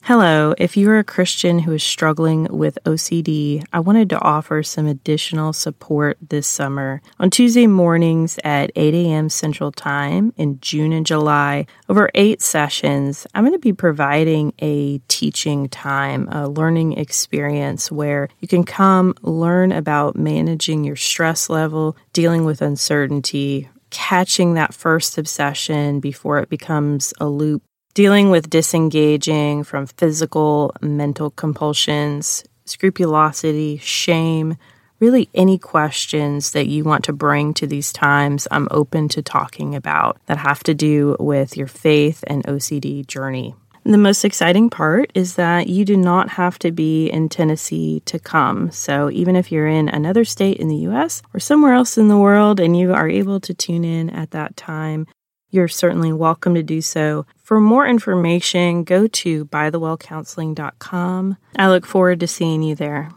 Hello, if you are a Christian who is struggling with OCD, I wanted to offer some additional support this summer. On Tuesday mornings at 8 a.m. Central Time in June and July, over 8 sessions, I'm going to be providing a teaching time, a learning experience where you can come learn about managing your stress level, dealing with uncertainty, catching that first obsession before it becomes a loop, dealing with disengaging from physical, mental compulsions, scrupulosity, shame, really any questions that you want to bring to these times, I'm open to talking about that have to do with your faith and OCD journey. The most exciting part is that you do not have to be in Tennessee to come. So even if you're in another state in the U.S. or somewhere else in the world and you are able to tune in at that time, you're certainly welcome to do so. For more information, go to bythewellcounseling.com. I look forward to seeing you there.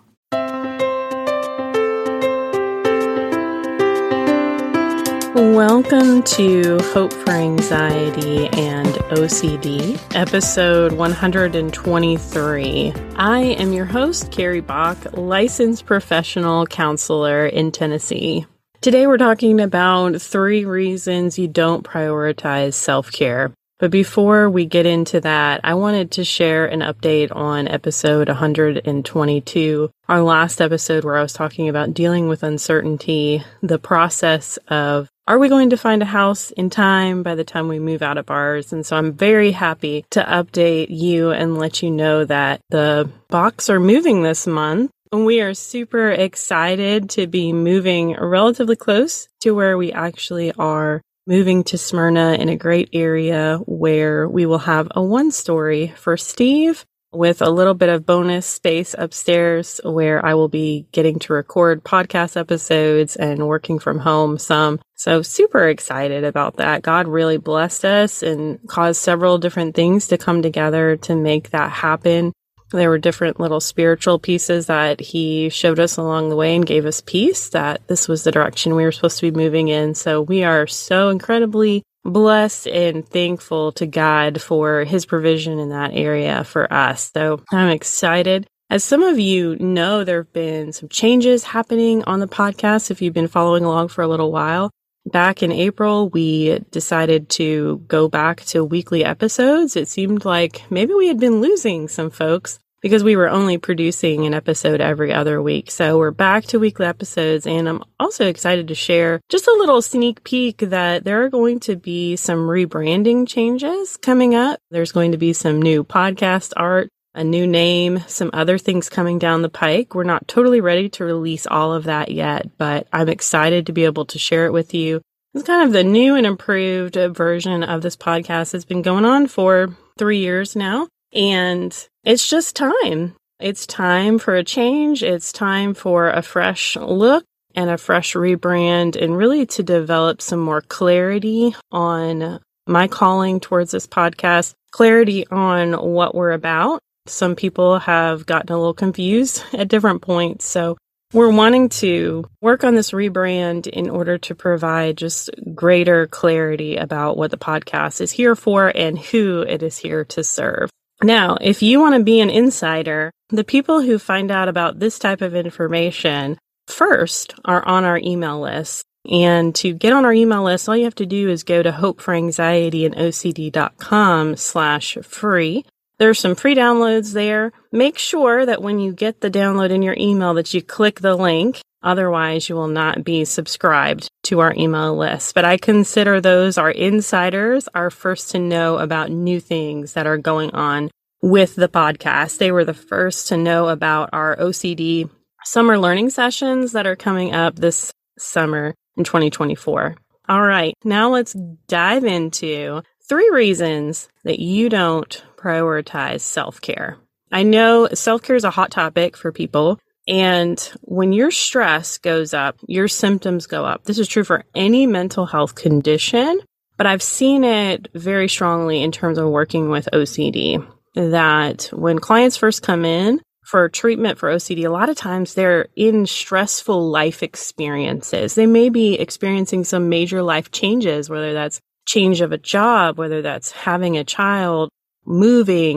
Welcome to Hope for Anxiety and OCD, episode 123. I am your host, Carrie Bach, licensed professional counselor in Tennessee. Today we're talking about 3 reasons you don't prioritize self-care. But before we get into that, I wanted to share an update on episode 122, our last episode where I was talking about dealing with uncertainty, the process of, are we going to find a house in time by the time we move out of ours? And so I'm very happy to update you and let you know that the Bachs are moving this month. We are super excited to be moving relatively close to where we actually are, moving to Smyrna in a great area where we will have a 1-story for Steve with a little bit of bonus space upstairs where I will be getting to record podcast episodes and working from home some. So super excited about that. God really blessed us and caused several different things to come together to make that happen. There were different little spiritual pieces that he showed us along the way and gave us peace that this was the direction we were supposed to be moving in. So we are so incredibly blessed and thankful to God for his provision in that area for us. So I'm excited. As some of you know, there have been some changes happening on the podcast if you've been following along for a little while. Back in April, we decided to go back to weekly episodes. It seemed like maybe we had been losing some folks because we were only producing an episode every other week. So we're back to weekly episodes, and I'm also excited to share just a little sneak peek that there are going to be some rebranding changes coming up. There's going to be some new podcast art, a new name, some other things coming down the pike. We're not totally ready to release all of that yet, but I'm excited to be able to share it with you. It's kind of the new and improved version of this podcast. It's been going on for 3 years now, and it's just time. It's time for a change. It's time for a fresh look and a fresh rebrand, and really to develop some more clarity on my calling towards this podcast, clarity on what we're about. Some people have gotten a little confused at different points. So we're wanting to work on this rebrand in order to provide just greater clarity about what the podcast is here for and who it is here to serve. Now, if you want to be an insider, the people who find out about this type of information first are on our email list. And to get on our email list, all you have to do is go to hopeforanxietyandocd.com/free. There's some free downloads there. Make sure that when you get the download in your email that you click the link. Otherwise, you will not be subscribed to our email list. But I consider those our insiders, our first to know about new things that are going on with the podcast. They were the first to know about our OCD summer learning sessions that are coming up this summer in 2024. All right, now let's dive into 3 reasons that you don't prioritize self-care. I know self-care is a hot topic for people, and when your stress goes up, your symptoms go up. This is true for any mental health condition, but I've seen it very strongly in terms of working with OCD, that when clients first come in for treatment for OCD, a lot of times they're in stressful life experiences. They may be experiencing some major life changes, whether that's change of a job, whether that's having a child, moving,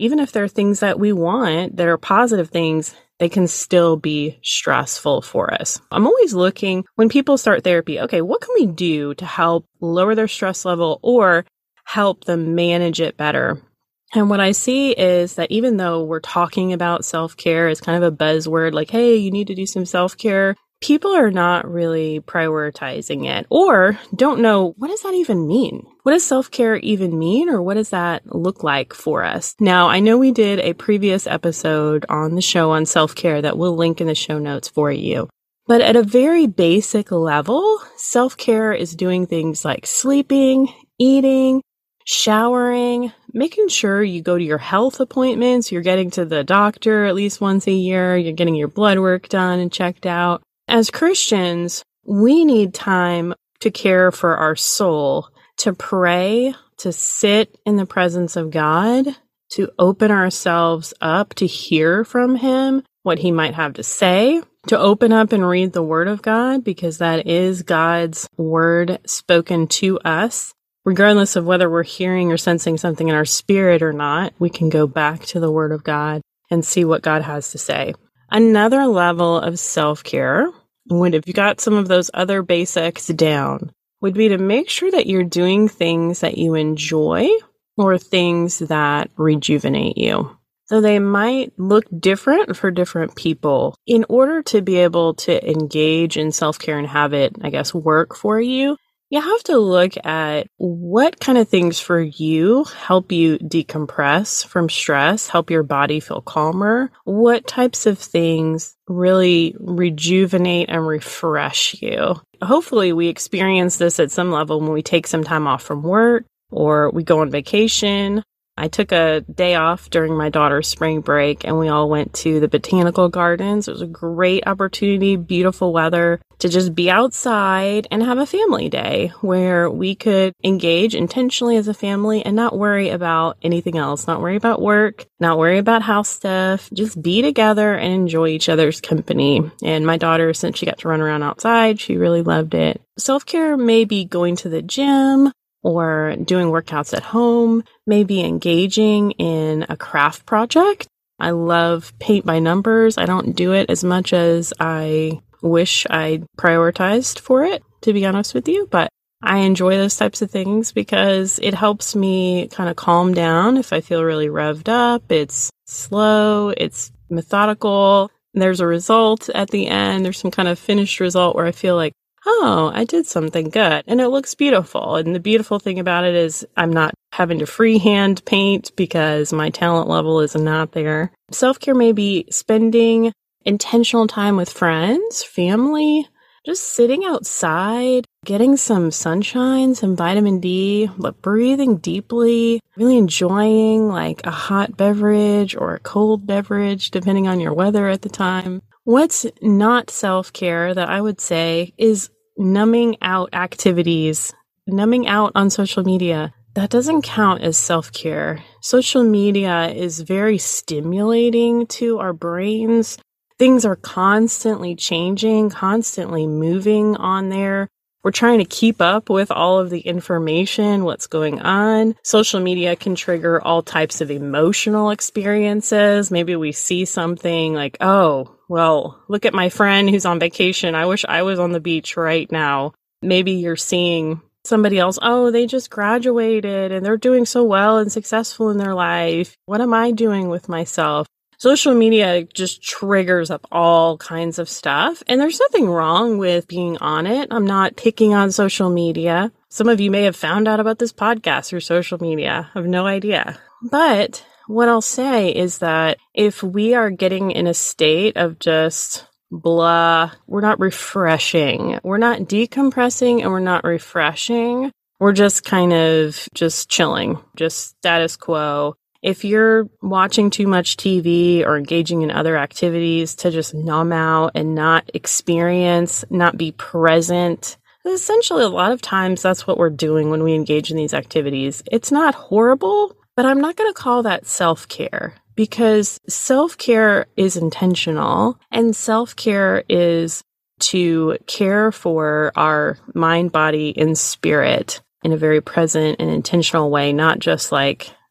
even if they're things that we want that are positive things, they can still be stressful for us. I'm always looking when people start therapy, okay, what can we do to help lower their stress level or help them manage it better? And what I see is that even though we're talking about self-care as kind of a buzzword, like, hey, you need to do some self-care, people are not really prioritizing it or don't know, what does that even mean? What does self-care even mean, or what does that look like for us? Now, I know we did a previous episode on the show on self-care that we'll link in the show notes for you. But at a very basic level, self-care is doing things like sleeping, eating, showering, making sure you go to your health appointments, you're getting to the doctor at least once a year, you're getting your blood work done and checked out. As Christians, we need time to care for our soul, to pray, to sit in the presence of God, to open ourselves up to hear from Him, what He might have to say, to open up and read the Word of God, because that is God's Word spoken to us. Regardless of whether we're hearing or sensing something in our spirit or not, we can go back to the Word of God and see what God has to say. Another level of self-care, if you got some of those other basics down, would be to make sure that you're doing things that you enjoy or things that rejuvenate you. So they might look different for different people. In order to be able to engage in self-care and have it, work for you, you have to look at what kind of things for you help you decompress from stress, help your body feel calmer. What types of things really rejuvenate and refresh you? Hopefully we experience this at some level when we take some time off from work or we go on vacation. I took a day off during my daughter's spring break and we all went to the botanical gardens. It was a great opportunity, beautiful weather, to just be outside and have a family day where we could engage intentionally as a family and not worry about anything else, not worry about work, not worry about house stuff, just be together and enjoy each other's company. And my daughter, since she got to run around outside, she really loved it. Self-care may be going to the gym, or doing workouts at home, maybe engaging in a craft project. I love paint by numbers. I don't do it as much as I wish I prioritized for it, to be honest with you, but I enjoy those types of things because it helps me kind of calm down if I feel really revved up. It's slow, it's methodical. There's a result at the end. There's some kind of finished result where I feel like, oh, I did something good. And it looks beautiful. And the beautiful thing about it is I'm not having to freehand paint because my talent level is not there. Self-care may be spending intentional time with friends, family, just sitting outside, getting some sunshine, some vitamin D, but breathing deeply, really enjoying like a hot beverage or a cold beverage, depending on your weather at the time. What's not self-care that I would say is numbing out activities, numbing out on social media. That doesn't count as self-care. Social media is very stimulating to our brains. Things are constantly changing, constantly moving on there. We're trying to keep up with all of the information, what's going on. Social media can trigger all types of emotional experiences. Maybe we see something like, oh, well, look at my friend who's on vacation. I wish I was on the beach right now. Maybe you're seeing somebody else, oh, they just graduated and they're doing so well and successful in their life. What am I doing with myself? Social media just triggers up all kinds of stuff, and there's nothing wrong with being on it. I'm not picking on social media. Some of you may have found out about this podcast through social media. I have no idea. But what I'll say is that if we are getting in a state of just blah, we're not refreshing, we're not decompressing, and we're not refreshing, we're just kind of just chilling, just status quo. If you're watching too much TV or engaging in other activities to just numb out and not experience, not be present, essentially a lot of times that's what we're doing when we engage in these activities. It's not horrible, but I'm not going to call that self-care because self-care is intentional and self-care is to care for our mind, body, and spirit in a very present and intentional way, not just like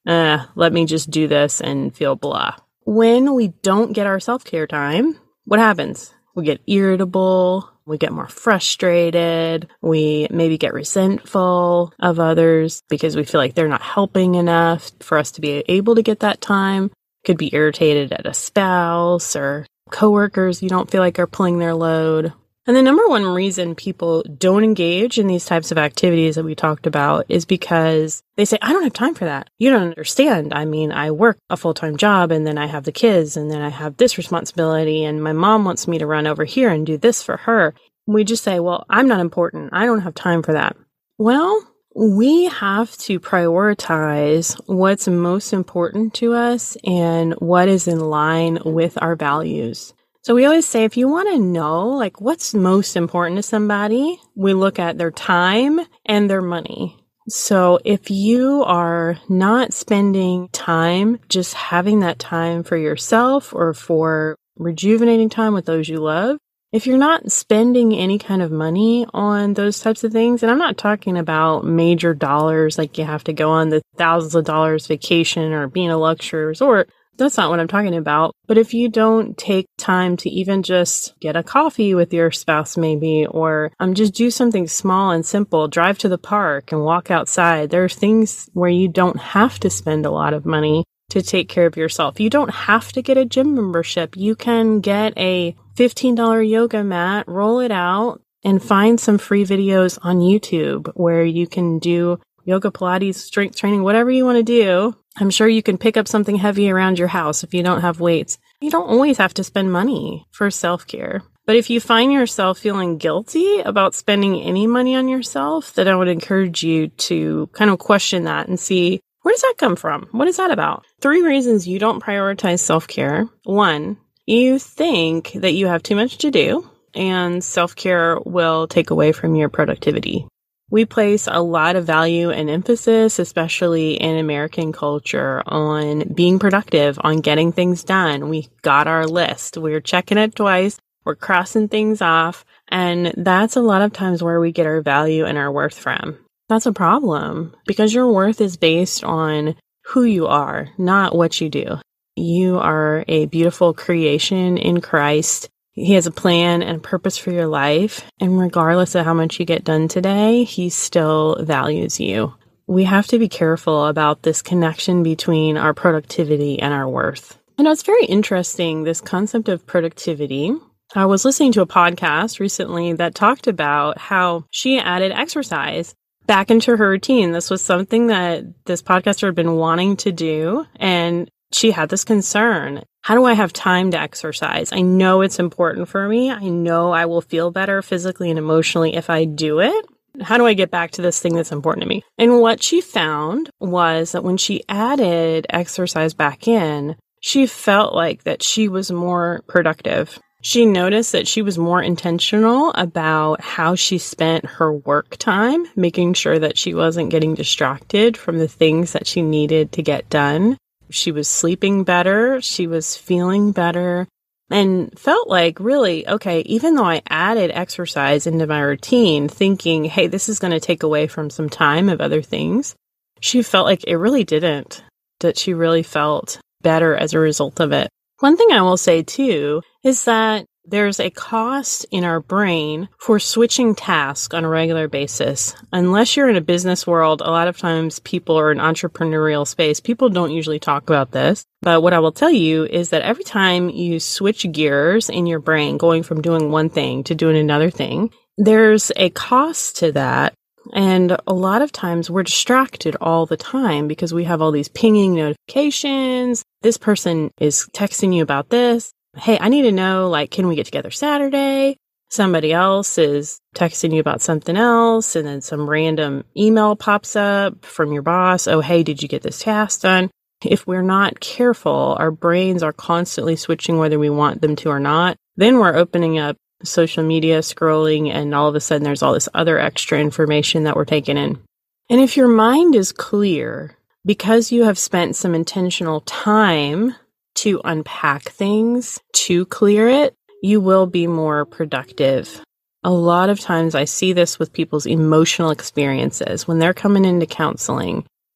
let me just do this and feel blah. When we don't get our self-care time, what happens? We get irritable, we get more frustrated, we maybe get resentful of others because we feel like they're not helping enough for us to be able to get that time. Could be irritated at a spouse or coworkers you don't feel like are pulling their load. And the number one reason people don't engage in these types of activities that we talked about is because they say, I don't have time for that. You don't understand. I mean, I work a full-time job and then I have the kids and then I have this responsibility and my mom wants me to run over here and do this for her. We just say, well, I'm not important. I don't have time for that. Well, we have to prioritize what's most important to us and what is in line with our values. So we always say, if you want to know, like, what's most important to somebody, we look at their time and their money. So if you are not spending time, just having that time for yourself or for rejuvenating time with those you love, if you're not spending any kind of money on those types of things, and I'm not talking about major dollars, like you have to go on the thousands of dollars vacation or be in a luxury resort, that's not what I'm talking about. But if you don't take time to even just get a coffee with your spouse maybe, or just do something small and simple, drive to the park and walk outside. There are things where you don't have to spend a lot of money to take care of yourself. You don't have to get a gym membership. You can get a $15 yoga mat, roll it out, and find some free videos on YouTube where you can do yoga, Pilates, strength training, whatever you want to do. I'm sure you can pick up something heavy around your house if you don't have weights. You don't always have to spend money for self-care. But if you find yourself feeling guilty about spending any money on yourself, then I would encourage you to kind of question that and see, where does that come from? What is that about? 3 reasons you don't prioritize self-care. 1, you think that you have too much to do, and self-care will take away from your productivity. We place a lot of value and emphasis, especially in American culture, on being productive, on getting things done. We got our list. We're checking it twice. We're crossing things off. And that's a lot of times where we get our value and our worth from. That's a problem because your worth is based on who you are, not what you do. You are a beautiful creation in Christ. He has a plan and a purpose for your life. And regardless of how much you get done today, he still values you. We have to be careful about this connection between our productivity and our worth. And it's very interesting, this concept of productivity. I was listening to a podcast recently that talked about how she added exercise back into her routine. This was something that this podcaster had been wanting to do. And she had this concern. How do I have time to exercise? I know it's important for me. I know I will feel better physically and emotionally if I do it. How do I get back to this thing that's important to me? And what she found was that when she added exercise back in, she felt like that she was more productive. She noticed that she was more intentional about how she spent her work time, making sure that she wasn't getting distracted from the things that she needed to get done. She was sleeping better, she was feeling better, and felt like, really, okay, even though I added exercise into my routine, thinking, hey, this is going to take away from some time of other things, she felt like it really didn't, that she really felt better as a result of it. One thing I will say, too, is that there's a cost in our brain for switching tasks on a regular basis. Unless you're in a business world, a lot of times people are in entrepreneurial space. People don't usually talk about this. But what I will tell you is that every time you switch gears in your brain, going from doing one thing to doing another thing, there's a cost to that. And a lot of times we're distracted all the time because we have all these pinging notifications. This person is texting you about this. Hey, I need to know, like, can we get together Saturday? Somebody else is texting you about something else, and then some random email pops up from your boss. Oh, hey, did you get this task done? If we're not careful, our brains are constantly switching whether we want them to or not. Then we're opening up social media, scrolling, and all of a sudden there's all this other extra information that we're taking in. And if your mind is clear, because you have spent some intentional time to unpack things, to clear it, you will be more productive. A lot of times I see this with people's emotional experiences. When they're coming into counseling,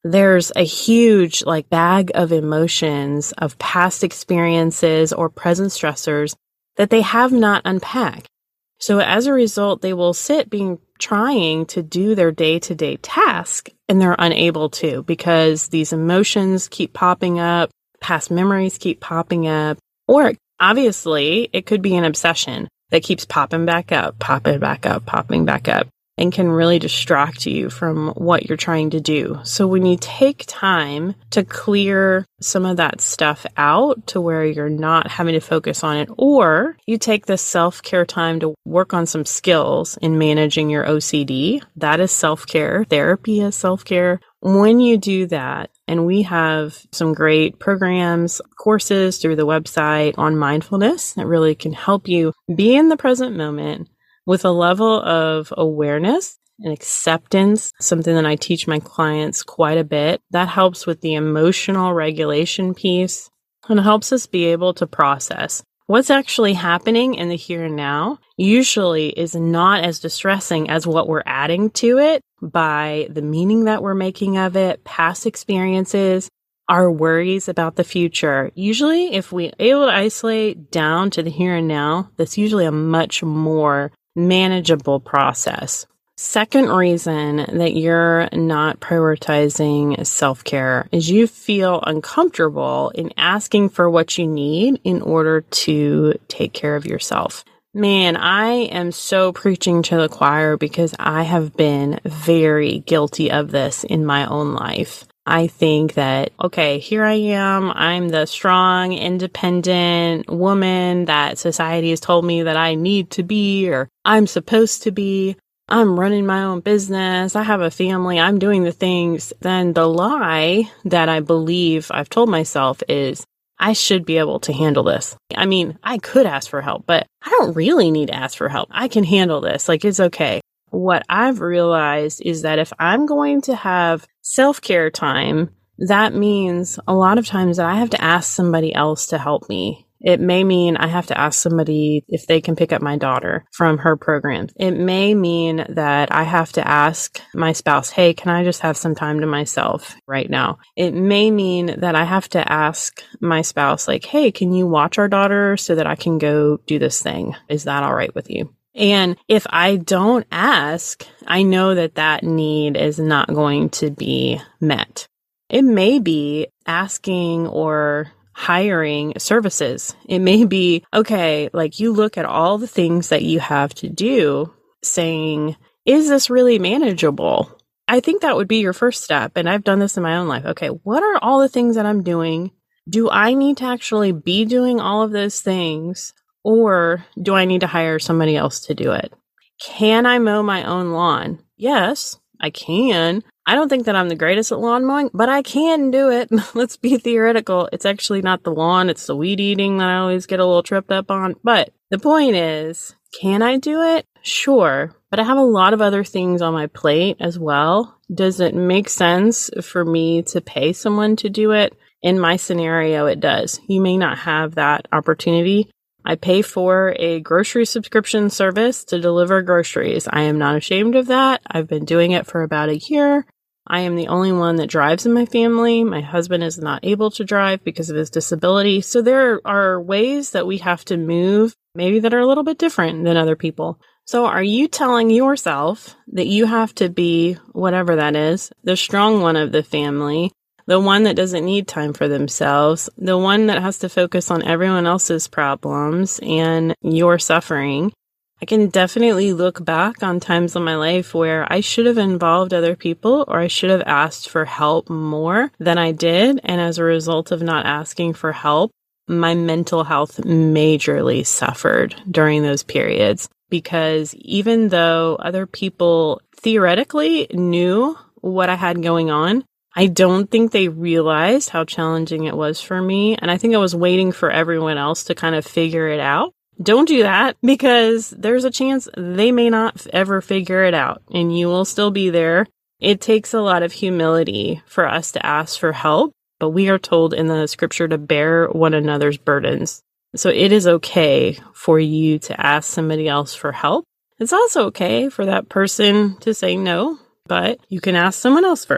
there's a huge bag of emotions of past experiences or present stressors that they have not unpacked. So as a result, they will sit trying to do their day-to-day task, and they're unable to because these emotions keep popping up, past memories keep popping up, or obviously it could be an obsession that keeps popping back up, popping back up, popping back up, and can really distract you from what you're trying to do. So when you take time to clear some of that stuff out to where you're not having to focus on it, or you take the self-care time to work on some skills in managing your OCD, that is self-care. Therapy is self-care. When you do that, and we have some great programs, courses through the website on mindfulness that really can help you be in the present moment with a level of awareness and acceptance, something that I teach my clients quite a bit. That helps with the emotional regulation piece and helps us be able to process what's actually happening in the here and now. Usually is not as distressing as what we're adding to it by the meaning that we're making of it, past experiences, our worries about the future. Usually, if we're able to isolate down to the here and now, that's usually a much more manageable process. Second reason that you're not prioritizing self-care is you feel uncomfortable in asking for what you need in order to take care of yourself. Man, I am so preaching to the choir because I have been very guilty of this in my own life. I think that, okay, here I am. I'm the strong, independent woman that society has told me that I need to be or I'm supposed to be. I'm running my own business. I have a family. I'm doing the things. Then the lie that I believe I've told myself is I should be able to handle this. I mean, I could ask for help, but I don't really need to ask for help. I can handle this. It's okay. What I've realized is that if I'm going to have self-care time, that means a lot of times that I have to ask somebody else to help me. It may mean I have to ask somebody if they can pick up my daughter from her program. It may mean that I have to ask my spouse, hey, can I just have some time to myself right now? It may mean that I have to ask my spouse, hey, can you watch our daughter so that I can go do this thing? Is that all right with you? And if I don't ask, I know that that need is not going to be met. It may be asking or hiring services. It may be, okay, you look at all the things that you have to do saying, is this really manageable? I think that would be your first step. And I've done this in my own life. Okay, what are all the things that I'm doing? Do I need to actually be doing all of those things? Or do I need to hire somebody else to do it? Can I mow my own lawn? Yes, I can. I don't think that I'm the greatest at lawn mowing, but I can do it. Let's be theoretical. It's actually not the lawn, it's the weed eating that I always get a little tripped up on. But the point is, can I do it? Sure. But I have a lot of other things on my plate as well. Does it make sense for me to pay someone to do it? In my scenario, it does. You may not have that opportunity. I pay for a grocery subscription service to deliver groceries. I am not ashamed of that. I've been doing it for about a year. I am the only one that drives in my family. My husband is not able to drive because of his disability. So there are ways that we have to move, maybe that are a little bit different than other people. So are you telling yourself that you have to be, whatever that is, the strong one of the family, the one that doesn't need time for themselves, the one that has to focus on everyone else's problems and your suffering? I can definitely look back on times in my life where I should have involved other people or I should have asked for help more than I did. And as a result of not asking for help, my mental health majorly suffered during those periods. Because even though other people theoretically knew what I had going on, I don't think they realized how challenging it was for me. And I think I was waiting for everyone else to kind of figure it out. Don't do that, because there's a chance they may not ever figure it out and you will still be there. It takes a lot of humility for us to ask for help, but we are told in the scripture to bear one another's burdens. So it is okay for you to ask somebody else for help. It's also okay for that person to say no, but you can ask someone else for help.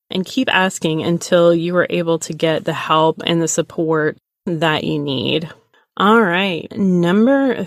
and keep asking until you are able to get the help and the support that you need. All right. Number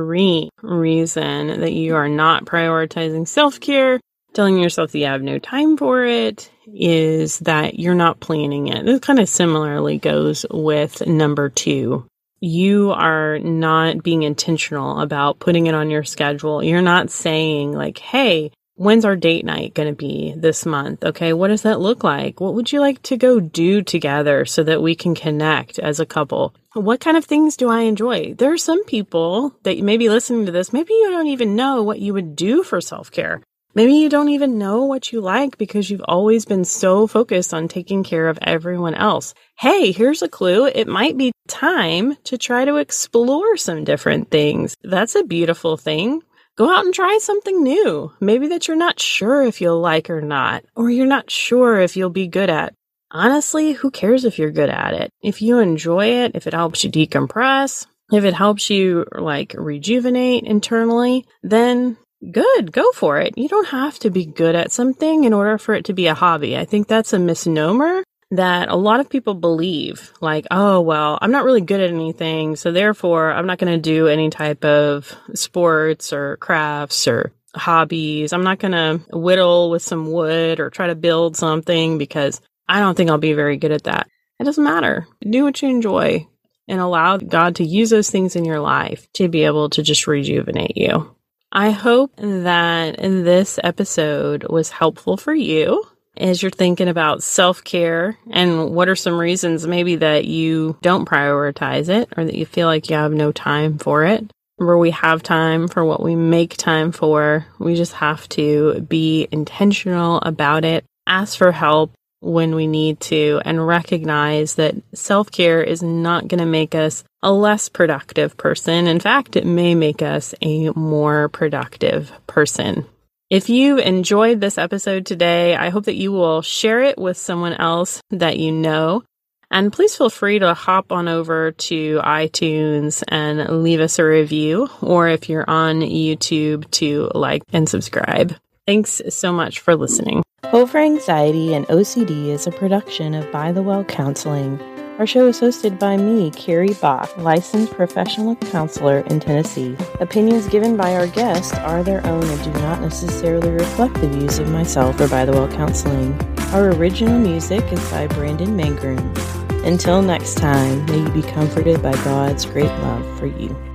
3 reason that you are not prioritizing self-care, telling yourself that you have no time for it, is that you're not planning it. This kind of similarly goes with number 2. You are not being intentional about putting it on your schedule. You're not saying like, hey, when's our date night going to be this month? Okay, what does that look like? What would you like to go do together so that we can connect as a couple? What kind of things do I enjoy? There are some people that may be listening to this. Maybe you don't even know what you would do for self-care. Maybe you don't even know what you like because you've always been so focused on taking care of everyone else. Hey, here's a clue. It might be time to try to explore some different things. That's a beautiful thing. Go out and try something new. Maybe that you're not sure if you'll like or not, or you're not sure if you'll be good at. Honestly, who cares if you're good at it? If you enjoy it, if it helps you decompress, if it helps you like rejuvenate internally, then good, go for it. You don't have to be good at something in order for it to be a hobby. I think that's a misnomer that a lot of people believe. Like, oh, well, I'm not really good at anything, so therefore I'm not going to do any type of sports or crafts or hobbies. I'm not going to whittle with some wood or try to build something because I don't think I'll be very good at that. It doesn't matter. Do what you enjoy and allow God to use those things in your life to be able to just rejuvenate you. I hope that this episode was helpful for you as you're thinking about self-care and what are some reasons maybe that you don't prioritize it or that you feel like you have no time for it. Remember, we have time for what we make time for. We just have to be intentional about it, ask for help when we need to, and recognize that self-care is not going to make us a less productive person. In fact, it may make us a more productive person. If you enjoyed this episode today, I hope that you will share it with someone else that you know. And please feel free to hop on over to iTunes and leave us a review, or if you're on YouTube, to like and subscribe. Thanks so much for listening. Hope for Anxiety and OCD is a production of By the Well Counseling. Our show is hosted by me, Carrie Bach, licensed professional counselor in Tennessee. Opinions given by our guests are their own and do not necessarily reflect the views of myself or By the Well Counseling. Our original music is by Brandon Mangrum. Until next time, may you be comforted by God's great love for you.